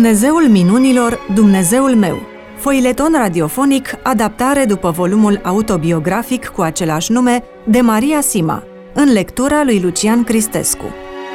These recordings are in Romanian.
Dumnezeul minunilor, Dumnezeul meu. Foileton radiofonic, adaptare după volumul autobiografic cu același nume de Maria Sima, în lectura lui Lucian Cristescu.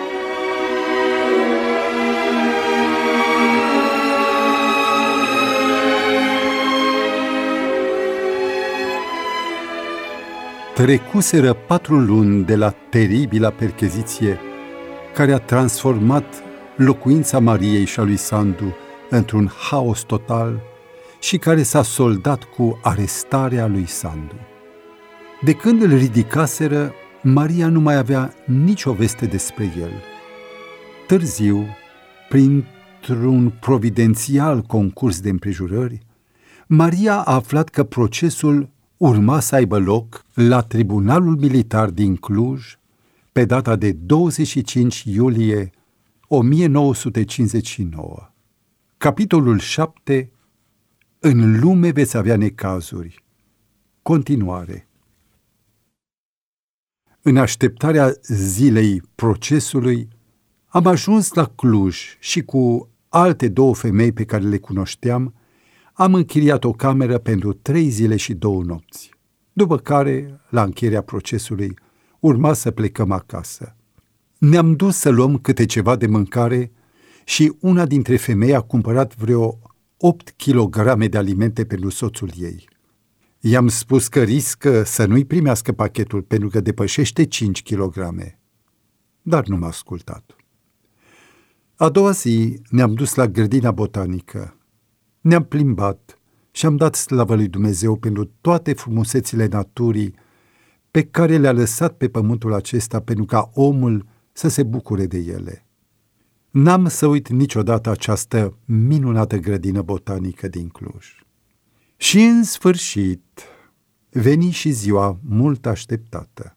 Trecuseră 4 luni de la teribila percheziție care a transformat locuința Mariei și a lui Sandu într-un haos total și care s-a soldat cu arestarea lui Sandu. De când îl ridicaseră, Maria nu mai avea nicio veste despre el. Târziu, printr-un providențial concurs de împrejurări, Maria a aflat că procesul urma să aibă loc la Tribunalul Militar din Cluj pe data de 25 iulie 1959. Capitolul 7. În lume veți avea necazuri. Continuare. În așteptarea zilei procesului, am ajuns la Cluj și cu alte 2 femei pe care le cunoșteam, am închiriat o cameră pentru 3 zile și 2 nopți, după care, la încheierea procesului, urma să plecăm acasă. Ne-am dus să luăm câte ceva de mâncare și una dintre femei a cumpărat vreo 8 kg de alimente pentru soțul ei. I-am spus că riscă să nu-i primească pachetul pentru că depășește 5 kg, dar nu m-a ascultat. A doua zi ne-am dus la grădina botanică. Ne-am plimbat și am dat slavă lui Dumnezeu pentru toate frumusețile naturii pe care le-a lăsat pe pământul acesta pentru ca omul să se bucure de ele. N-am să uit niciodată această minunată grădină botanică din Cluj. Și în sfârșit veni și ziua mult așteptată.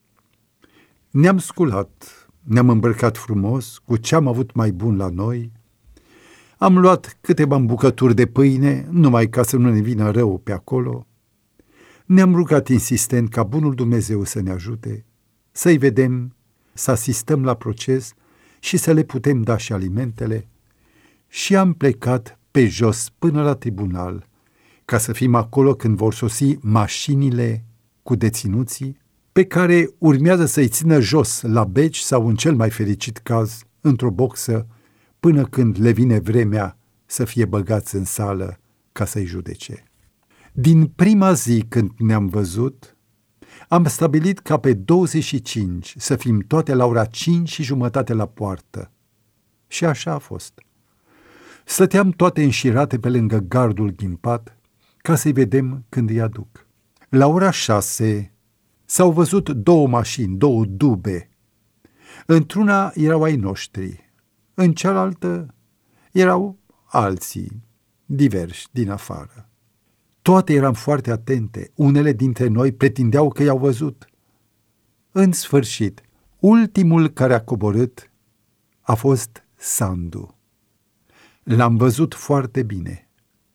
Ne-am sculat, ne-am îmbrăcat frumos cu ce am avut mai bun la noi. Am luat câteva bucături de pâine, numai ca să nu ne vină rău pe acolo. Ne-am rugat insistent ca bunul Dumnezeu să ne ajute, să-i vedem, să asistăm la proces și să le putem da și alimentele. Și am plecat pe jos până la tribunal, ca să fim acolo când vor sosi mașinile cu deținuții, pe care urmează să-i țină jos la beci sau, în cel mai fericit caz, într-o boxă, până când le vine vremea să fie băgați în sală ca să-i judece. Din prima zi când ne-am văzut, am stabilit ca pe 25 să fim toate la ora 5:30 la poartă. Și așa a fost. Stăteam toate înșirate pe lângă gardul ghimpat ca să-i vedem când îi aduc. La ora 6 s-au văzut 2 mașini, 2 dube. Într-una erau ai noștri, în cealaltă erau alții, diversi din afară. Toate eram foarte atente, unele dintre noi pretindeau că i-au văzut. În sfârșit, ultimul care a coborât a fost Sandu. L-am văzut foarte bine.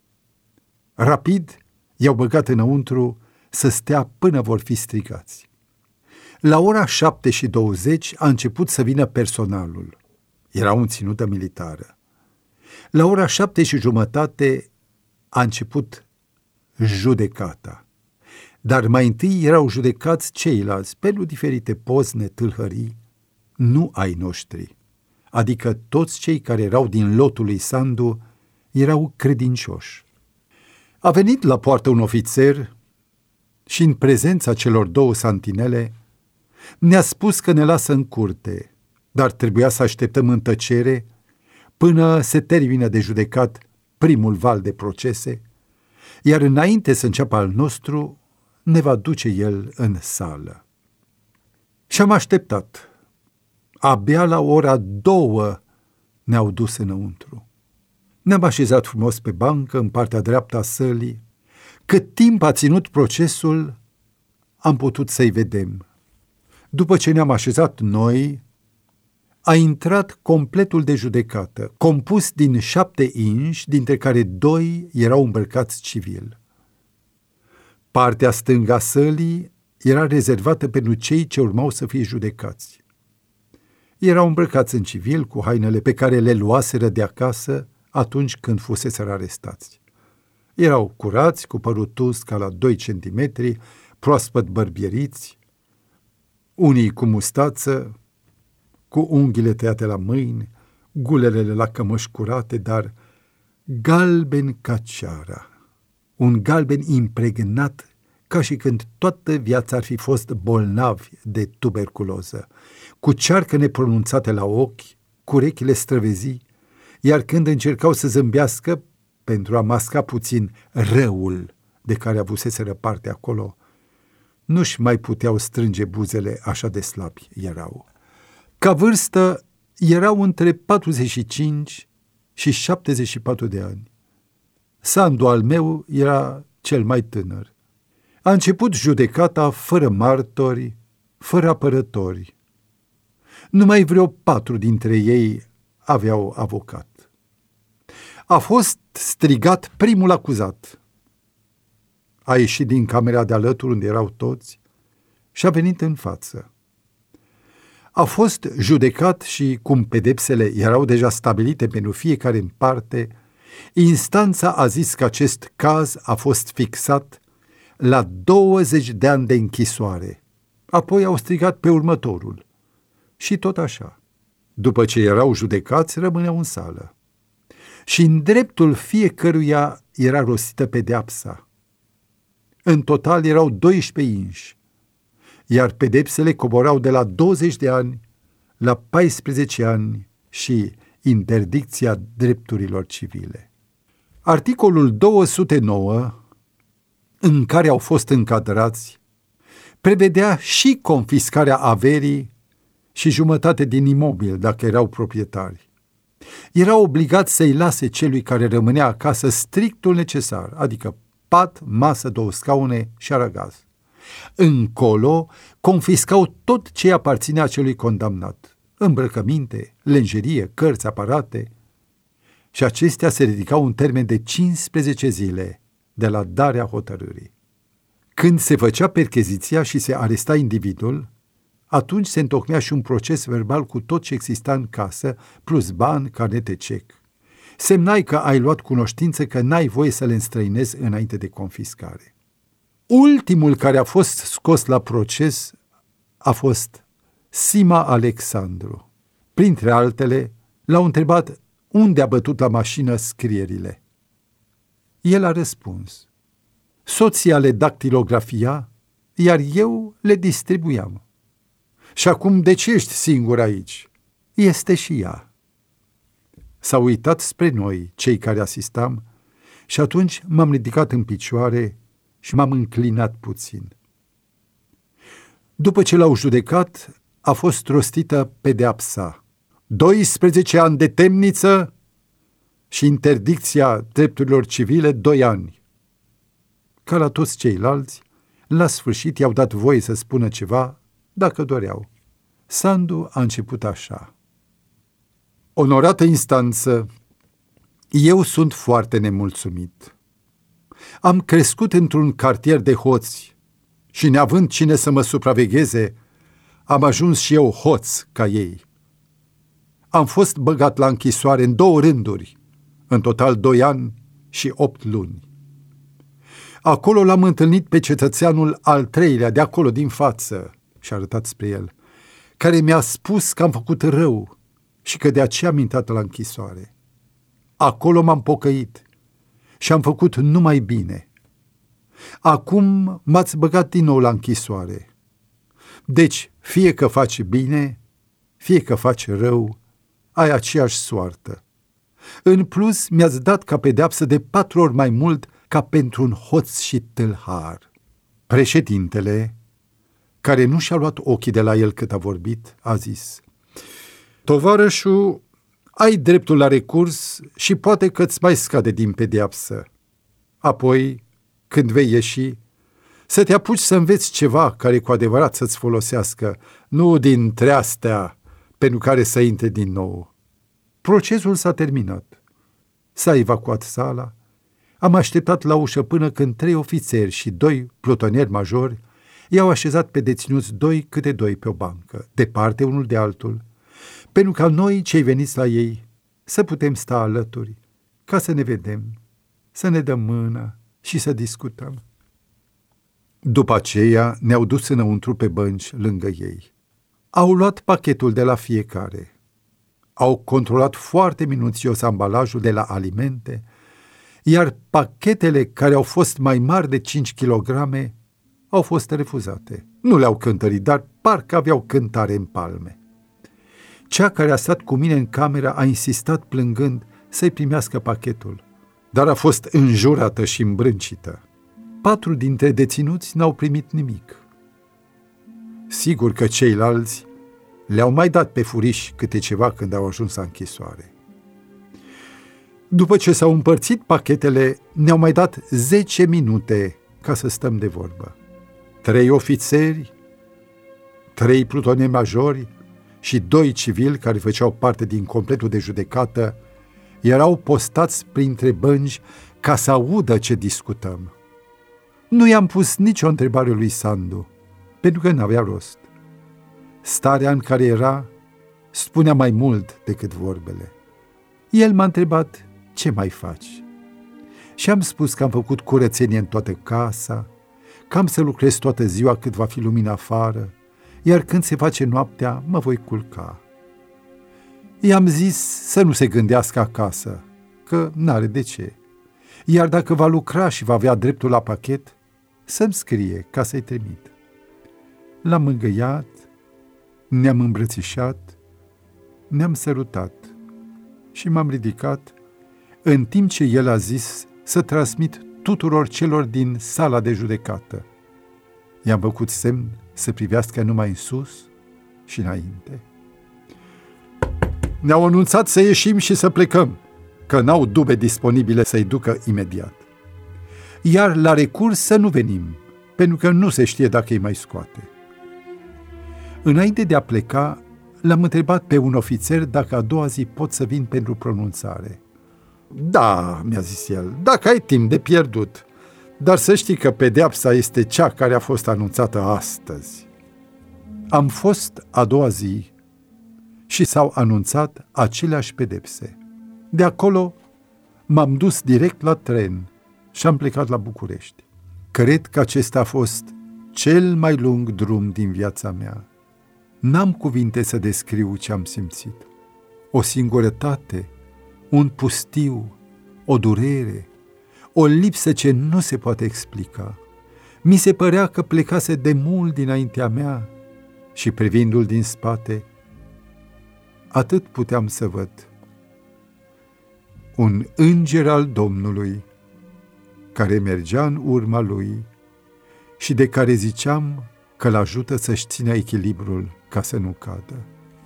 Rapid i-au băgat înăuntru să stea până vor fi strigați. La ora 7:20 a început să vină personalul. Era o ținută militară. La ora 7:30 a început judecata. Dar mai întâi erau judecați ceilalți pentru diferite pozne, tâlhării, nu ai noștri, adică toți cei care erau din lotul lui Sandu erau credincioși. A venit la poartă un ofițer și, în prezența celor 2 santinele, ne-a spus că ne lasă în curte, dar trebuia să așteptăm în tăcere până se termină de judecat primul val de procese, iar înainte să înceapă al nostru, ne va duce el în sală. Și am așteptat. Abia la ora 2 ne-au dus înăuntru. Ne-am așezat frumos pe bancă, în partea dreaptă a sălii. Cât timp a ținut procesul, am putut să-i vedem. După ce ne-am așezat noi, a intrat completul de judecată, compus din 7 inși, dintre care 2 erau îmbrăcați civil. Partea stângă a sălii era rezervată pentru cei ce urmau să fie judecați. Erau îmbrăcați în civil, cu hainele pe care le luaseră de acasă, atunci când fuseseră arestați. Erau curați, cu părul tusca la 2 centimetri, proaspăt bărbieriți, unii cu mustață, cu unghiile tăiate la mâini, gulerele la cămăși curate, dar galben ca ceara, un galben impregnat, ca și când toată viața ar fi fost bolnavi de tuberculoză, cu cearcă nepronunțate la ochi, cu urechile străvezii, iar când încercau să zâmbească pentru a masca puțin răul de care avuseseră parte acolo, nu-și mai puteau strânge buzele, așa de slabi erau. Ca vârstă erau între 45 și 74 de ani. Sandu al meu era cel mai tânăr. A început judecata fără martori, fără apărători. Numai vreo 4 dintre ei aveau avocat. A fost strigat primul acuzat. A ieșit din camera de alături unde erau toți și a venit în față. A fost judecat și, cum pedepsele erau deja stabilite pentru fiecare în parte, instanța a zis că acest caz a fost fixat la 20 de ani de închisoare. Apoi au strigat pe următorul. Și tot așa. După ce erau judecați, rămâneau în sală. Și în dreptul fiecăruia era rostită pedeapsa. În total erau 12 inși, iar pedepsele coborau de la 20 de ani la 14 ani și interdicția drepturilor civile. Articolul 209, în care au fost încadrați, prevedea și confiscarea averii și jumătate din imobil, dacă erau proprietari. Era obligat să-i lase celui care rămânea acasă strictul necesar, adică pat, masă, 2 scaune și aragaz. Încolo confiscau tot ce aparținea celui condamnat, îmbrăcăminte, lenjerie, cărți, aparate, și acestea se ridicau în termen de 15 zile de la darea hotărârii. Când se făcea percheziția și se aresta individul, atunci se întocmea și un proces verbal cu tot ce exista în casă, plus bani, carnete, cec. Semnai că ai luat cunoștință că n-ai voie să le înstrăinezi înainte de confiscare. Ultimul care a fost scos la proces a fost Sima Alexandru. Printre altele, l-au întrebat unde a bătut la mașină scrierile. El a răspuns: soția le dactilografia, iar eu le distribuiam. Și acum de ce ești singur aici? Este și ea. S-a uitat spre noi, cei care asistam, și atunci m-am ridicat în picioare și m-am înclinat puțin. După ce l-au judecat, a fost rostită pedeapsa: 12 ani de temniță și interdicția drepturilor civile 2 ani. Ca la toți ceilalți, la sfârșit i-au dat voie să spună ceva, dacă doreau. Sandu a început așa: onorată instanță, eu sunt foarte nemulțumit. Am crescut într-un cartier de hoți și, neavând cine să mă supravegheze, am ajuns și eu hoț ca ei. Am fost băgat la închisoare în 2 rânduri, în total 2 ani și 8 luni. Acolo l-am întâlnit pe cetățeanul al 3-lea, de acolo din față, și-a arătat spre el, care mi-a spus că am făcut rău și că de aceea am intrat la închisoare. Acolo m-am pocăit și am făcut numai bine. Acum m-ați băgat din nou la închisoare. Deci, fie că faci bine, fie că faci rău, ai aceeași soartă. În plus, mi-ați dat ca pedeapsă de 4 ori mai mult ca pentru un hoț și tâlhar. Președintele, care nu și-a luat ochii de la el cât a vorbit, a zis: tovarășu, ai dreptul la recurs și poate că îți mai scade din pedeapsă. Apoi, când vei ieși, să te apuci să înveți ceva care cu adevărat să-ți folosească, nu dintre astea pentru care să intre din nou. Procesul s-a terminat. S-a evacuat sala. Am așteptat la ușă până când 3 ofițeri și 2 plutonieri majori i-au așezat pe deținuți 2 câte 2 pe o bancă, departe unul de altul, pentru ca noi, cei veniți la ei, să putem sta alături ca să ne vedem, să ne dăm mâna și să discutăm. După aceea ne-au dus înăuntru pe bănci lângă ei. Au luat pachetul de la fiecare. Au controlat foarte minuțios ambalajul de la alimente, iar pachetele care au fost mai mari de 5 kg au fost refuzate. Nu le-au cântărit, dar parcă aveau cântare în palme. Cea care a stat cu mine în cameră a insistat plângând să-i primească pachetul, dar a fost înjurată și îmbrâncită. 4 dintre deținuți n-au primit nimic. Sigur că ceilalți le-au mai dat pe furiș câte ceva când au ajuns la închisoare. După ce s-au împărțit pachetele, ne-au mai dat 10 minute ca să stăm de vorbă. 3 ofițeri, 3 plutonieri majori și 2 civili care făceau parte din completul de judecată erau postați printre bănci ca să audă ce discutăm. Nu i-am pus nicio întrebare lui Sandu, pentru că n-avea rost. Starea în care era spunea mai mult decât vorbele. El m-a întrebat, ce mai faci? Și am spus că am făcut curățenie în toată casa, că am să lucrez toată ziua cât va fi lumină afară, iar când se face noaptea, mă voi culca. I-am zis să nu se gândească acasă, că n-are de ce. Iar dacă va lucra și va avea dreptul la pachet, să-mi scrie ca să-i trimit. L-am îngăiat, ne-am îmbrățișat, ne-am sărutat și m-am ridicat, în timp ce el a zis să transmit tuturor celor din sala de judecată. I-am făcut semn să privească numai în sus și înainte. Ne-au anunțat să ieșim și să plecăm, că n-au dube disponibile să-i ducă imediat. Iar la recurs să nu venim, pentru că nu se știe dacă îi mai scoate. Înainte de a pleca, l-am întrebat pe un ofițer dacă a doua zi pot să vin pentru pronunțare. Da, mi-a zis el, dacă ai timp de pierdut, dar să știi că pedeapsa este cea care a fost anunțată astăzi. Am fost a doua zi și s-au anunțat aceleași pedepse. De acolo m-am dus direct la tren și am plecat la București. Cred că acesta a fost cel mai lung drum din viața mea. N-am cuvinte să descriu ce am simțit. O singurătate, un pustiu, o durere, o lipsă ce nu se poate explica. Mi se părea că plecase de mult dinaintea mea și privindu-l din spate, atât puteam să văd. Un înger al Domnului care mergea în urma lui și de care ziceam că l-ajută să-și țină echilibrul ca să nu cadă.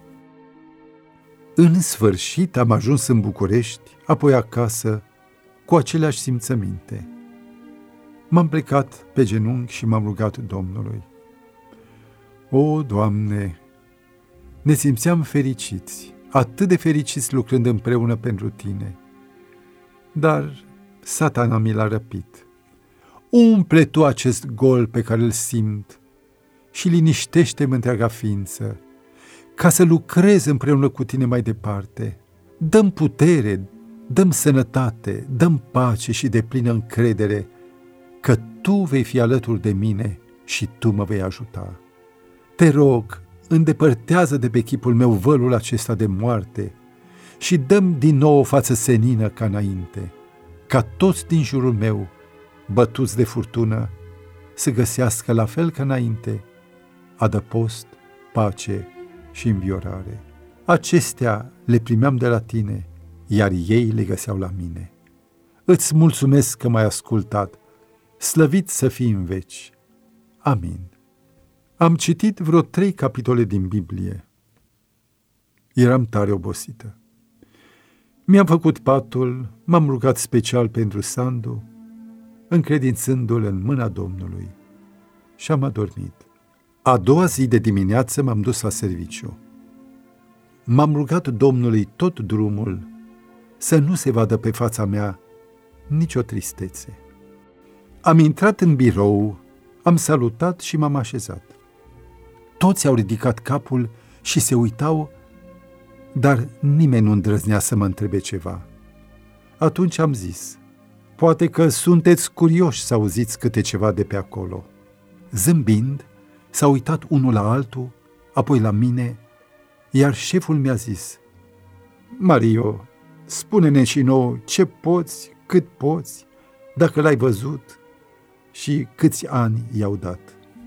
În sfârșit am ajuns în București, apoi acasă, cu aceleași simțăminte. M-am plecat pe genunchi și m-am rugat Domnului. O, Doamne, ne simțeam fericiți, atât de fericiți lucrând împreună pentru Tine. Dar Satana mi l-a răpit. Umple Tu acest gol pe care îl simt și liniștește-mi întreaga ființă, ca să lucrez împreună cu Tine mai departe. Dă-mi putere, dă-mi sănătate, dă-mi pace și deplină încredere că Tu vei fi alături de mine și Tu mă vei ajuta. Te rog, îndepărtează de pe chipul meu vălul acesta de moarte și dă-mi din nou o față senină ca înainte, ca toți din jurul meu, bătuți de furtună, să găsească la fel ca înainte adăpost, pace și înviorare. Acestea le primeam de la Tine, iar ei le găseau la mine. Îți mulțumesc că m-ai ascultat, slăvit să fii în veci. Amin. Am citit vreo 3 capitole din Biblie. Eram tare obosită. Mi-am făcut patul, m-am rugat special pentru Sandu, încredințându-l în mâna Domnului, și am adormit. A doua zi de dimineață m-am dus la serviciu. M-am rugat Domnului tot drumul să nu se vadă pe fața mea nicio tristețe. Am intrat în birou, am salutat și m-am așezat. Toți au ridicat capul și se uitau, dar nimeni nu îndrăznea să mă întrebe ceva. Atunci am zis, poate că sunteți curioși să auziți câte ceva de pe acolo. Zâmbind, s-a uitat unul la altul, apoi la mine, iar șeful mi-a zis, Mario, spune-ne și nouă ce poți, cât poți, dacă l-ai văzut și câți ani i-au dat.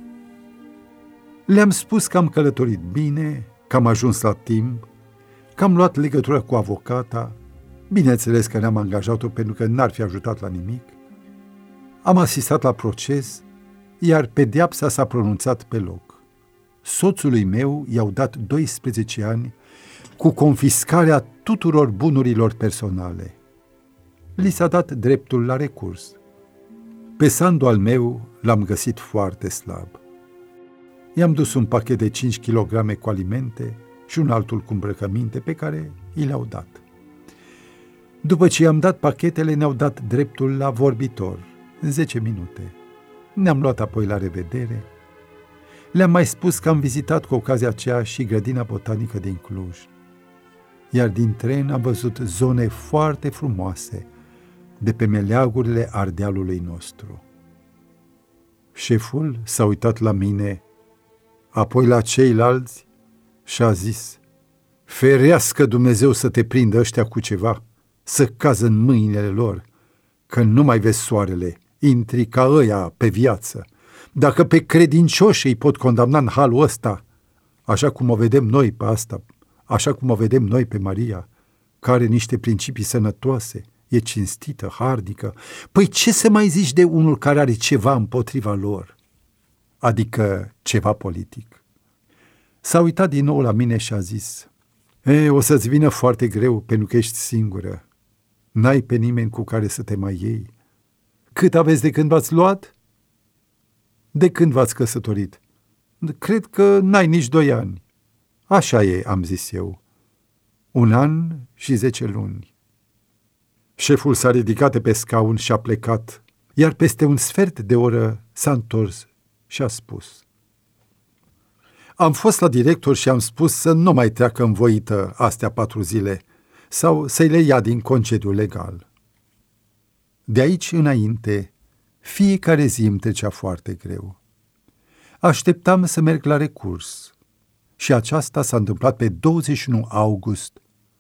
Le-am spus că am călătorit bine, că am ajuns la timp, că am luat legătură cu avocata, bineînțeles că ne-am angajat-o pentru că n-ar fi ajutat la nimic. Am asistat la proces, iar pedeapsa s-a pronunțat pe loc. Soțului meu i-au dat 12 ani cu confiscarea tuturor bunurilor personale. Li s-a dat dreptul la recurs. Pe Sandu al meu l-am găsit foarte slab. I-am dus un pachet de 5 kg cu alimente și un altul cu îmbrăcăminte pe care i le-au dat. După ce i-am dat pachetele, ne-au dat dreptul la vorbitor, în 10 minute. Ne-am luat apoi la revedere. Le-am mai spus că am vizitat cu ocazia aceea și grădina botanică din Cluj. Iar din tren am văzut zone foarte frumoase de pe meleagurile Ardealului nostru. Șeful s-a uitat la mine, apoi la ceilalți și a zis, ferească Dumnezeu să te prindă ăștia cu ceva, să cază în mâinile lor, că nu mai vezi soarele, intri ca ăia pe viață. Dacă pe credincioși îi pot condamna în halul ăsta, așa cum o vedem noi pe asta, așa cum o vedem noi pe Maria, care are niște principii sănătoase, e cinstită, harnică, păi ce să mai zici de unul care are ceva împotriva lor? Adică ceva politic. S-a uitat din nou la mine și a zis, o să-ți vină foarte greu pentru că ești singură. N-ai pe nimeni cu care să te mai iei. Cât aveți de când v-ați luat? De când v-ați căsătorit? Cred că n-ai nici 2 ani. Așa e, am zis eu. 1 an și 10 luni. Șeful s-a ridicat de pe scaun și a plecat, iar peste un sfert de oră s-a întors și a spus, am fost la director și am spus să nu mai treacă învoită astea 4 zile sau să-i le ia din concediu legal. De aici înainte, fiecare zi îmi trecea foarte greu. Așteptam să merg la recurs și aceasta s-a întâmplat pe 21 august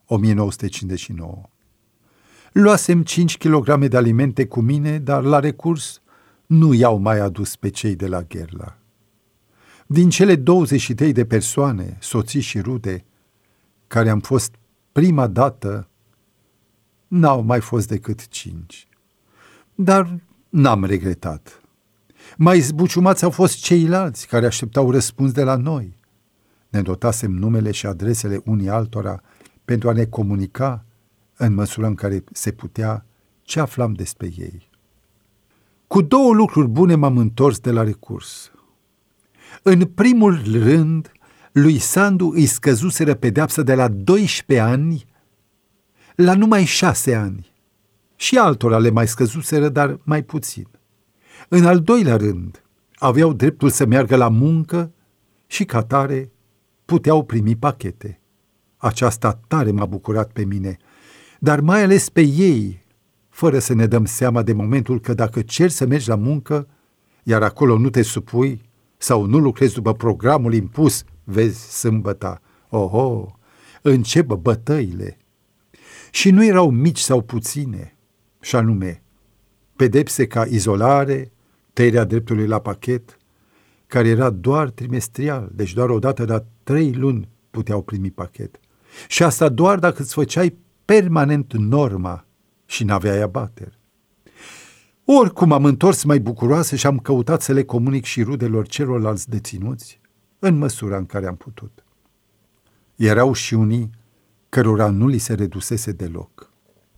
1959. Luasem 5 kg de alimente cu mine, dar la recurs nu i-au mai adus pe cei de la Gherla. Din cele 23 de persoane, soții și rude, care am fost prima dată, n-au mai fost decât 5. Dar n-am regretat. Mai zbuciumați au fost ceilalți care așteptau răspuns de la noi. Ne notasem numele și adresele unii altora pentru a ne comunica în măsura în care se putea ce aflam despre ei. Cu 2 lucruri bune m-am întors de la recurs. În primul rând, lui Sandu îi scăzuseră pedeapsa de la 12 ani la numai 6 ani. Și altora le mai scăzuseră, dar mai puțin. În al doilea rând, aveau dreptul să meargă la muncă și ca tare puteau primi pachete. Aceasta tare m-a bucurat pe mine, dar mai ales pe ei, fără să ne dăm seama de momentul că dacă ceri să mergi la muncă, iar acolo nu te supui sau nu lucrezi după programul impus, vezi sâmbăta, încep bătăile. Și nu erau mici sau puține, și anume, pedepse ca izolare, tăierea dreptului la pachet, care era doar trimestrial, deci doar o dată la 3 luni puteau primi pachet. Și asta doar dacă îți făceai permanent norma și n-aveai abateri. Oricum am întors mai bucuroasă și am căutat să le comunic și rudelor celorlalți deținuți în măsura în care am putut. Erau și unii cărora nu li se redusese deloc.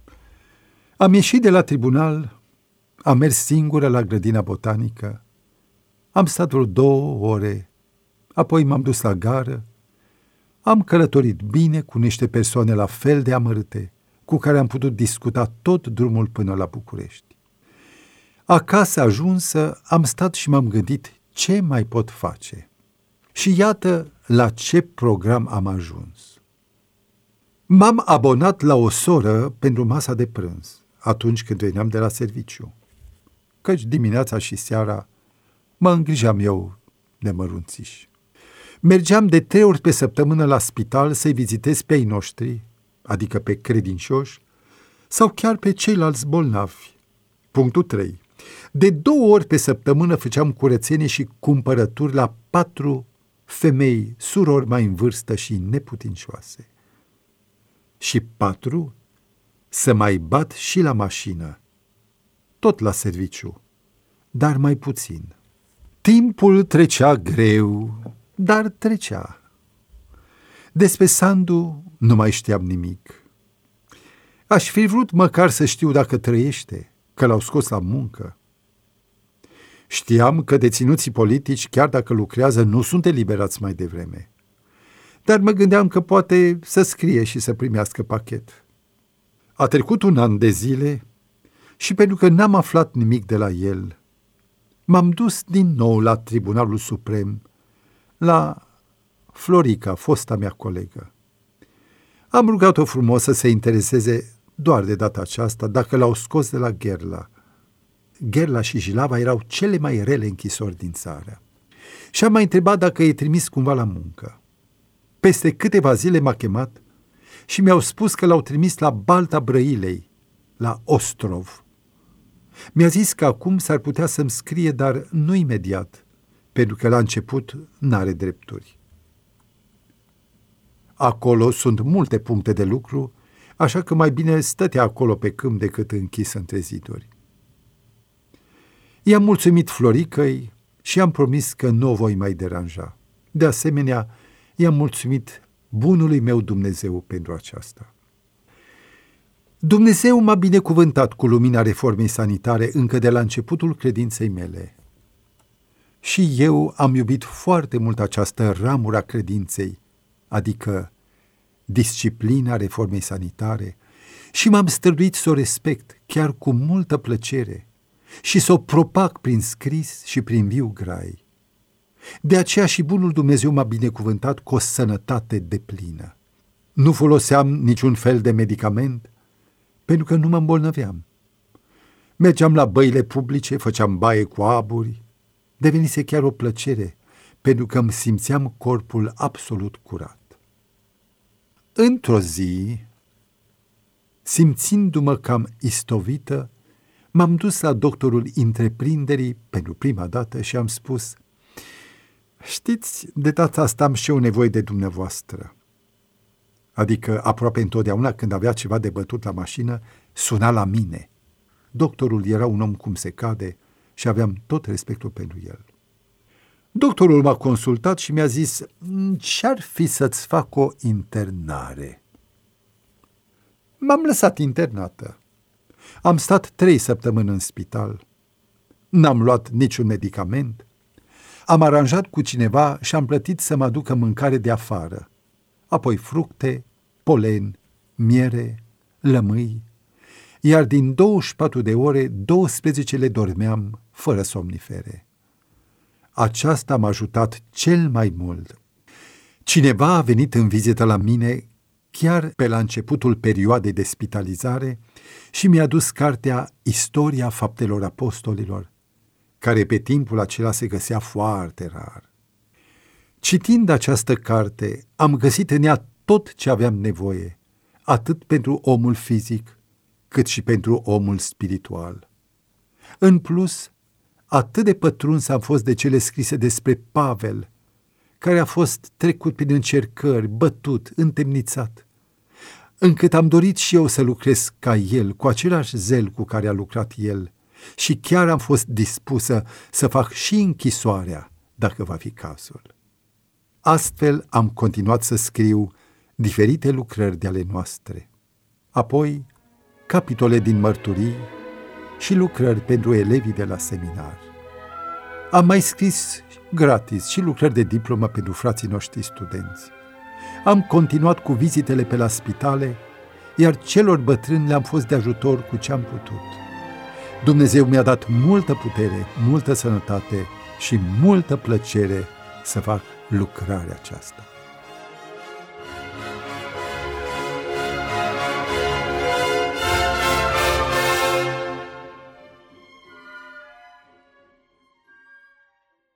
Am ieșit de la tribunal, am mers singură la grădina botanică, am stat vreo 2 ore, apoi m-am dus la gară, am călătorit bine cu niște persoane la fel de amărâte, cu care am putut discuta tot drumul până la București. Acasă ajunsă, am stat și m-am gândit ce mai pot face. Și iată la ce program am ajuns. M-am abonat la o soră pentru masa de prânz. atunci când veneam de la serviciu, căci dimineața și seara mă îngrijam eu de mărunțiși. Mergeam de 3 ori pe săptămână la spital să-i vizitez pe ai noștri, adică pe credincioși, sau chiar pe ceilalți bolnavi. Punctul 3. De 2 ori pe săptămână făceam curățenie și cumpărături la 4 femei, surori mai în vârstă și neputincioase. Și 4. Să mai bat și la mașină, tot la serviciu, dar mai puțin. Timpul trecea greu, dar trecea. Despre Sandu nu mai știam nimic. Aș fi vrut măcar să știu dacă trăiește, că l-au scos la muncă. Știam că deținuții politici, chiar dacă lucrează, nu sunt eliberați mai devreme. Dar mă gândeam că poate să scrie și să primească pachet. A trecut 1 an de zile și pentru că n-am aflat nimic de la el, m-am dus din nou la Tribunalul Suprem, la Florica, fosta mea colegă. Am rugat-o frumos să se intereseze doar de data aceasta dacă l-au scos de la Gherla. Gherla și Jilava erau cele mai rele închisori din țară. Și am mai întrebat dacă e trimis cumva la muncă. Peste câteva zile m-a chemat și mi-au spus că l-au trimis la Balta Brăilei, la Ostrov. Mi-a zis că acum s-ar putea să-mi scrie, dar nu imediat, pentru că la început n-are drepturi. Acolo sunt multe puncte de lucru, așa că mai bine stătea acolo pe câmp decât închis între ziduri. I-am mulțumit Floricăi și am promis că nu o voi mai deranja. De asemenea, i-am mulțumit bunului meu Dumnezeu pentru aceasta. Dumnezeu m-a binecuvântat cu lumina reformei sanitare încă de la începutul credinței mele. Și eu am iubit foarte mult această ramură a credinței, adică disciplina reformei sanitare, și m-am străduit să o respect chiar cu multă plăcere și să o propag prin scris și prin viu grai. De aceea și bunul Dumnezeu m-a binecuvântat cu o sănătate deplină. Nu foloseam niciun fel de medicament, pentru că nu mă îmbolnăveam. Mergeam la băile publice, făceam baie cu aburi, devenise chiar o plăcere, pentru că îmi simțeam corpul absolut curat. Într-o zi, simțindu-mă cam istovită, m-am dus la doctorul întreprinderii pentru prima dată și am spus: știți, de data asta am și eu nevoie de dumneavoastră. Adică aproape întotdeauna când avea ceva de bătut la mașină, suna la mine. Doctorul era un om cum se cade și aveam tot respectul pentru el. Doctorul m-a consultat și mi-a zis: ce-ar fi să-ți fac o internare? M-am lăsat internată. Am stat 3 săptămâni în spital. N-am luat niciun medicament. Am aranjat cu cineva și am plătit să mă aducă mâncare de afară. Apoi fructe, polen, miere, lămâi, iar din 24 de ore, 12 le dormeam fără somnifere. Aceasta m-a ajutat cel mai mult. Cineva a venit în vizită la mine chiar pe la începutul perioadei de spitalizare și mi-a dus cartea Istoria Faptelor Apostolilor, care pe timpul acela se găsea foarte rar. Citind această carte, am găsit în ea tot ce aveam nevoie, atât pentru omul fizic, cât și pentru omul spiritual. În plus, atât de pătruns am fost de cele scrise despre Pavel, care a fost trecut prin încercări, bătut, întemnițat, încât am dorit și eu să lucrez ca el, cu același zel cu care a lucrat el, și chiar am fost dispusă să fac și închisoarea, dacă va fi cazul. Astfel am continuat să scriu diferite lucrări de ale noastre, apoi capitole din mărturii și lucrări pentru elevii de la seminar. Am mai scris gratis și lucrări de diplomă pentru frații noștri studenți. Am continuat cu vizitele pe la spitale, iar celor bătrâni le-am fost de ajutor cu ce am putut. Dumnezeu mi-a dat multă putere, multă sănătate și multă plăcere să fac lucrarea aceasta.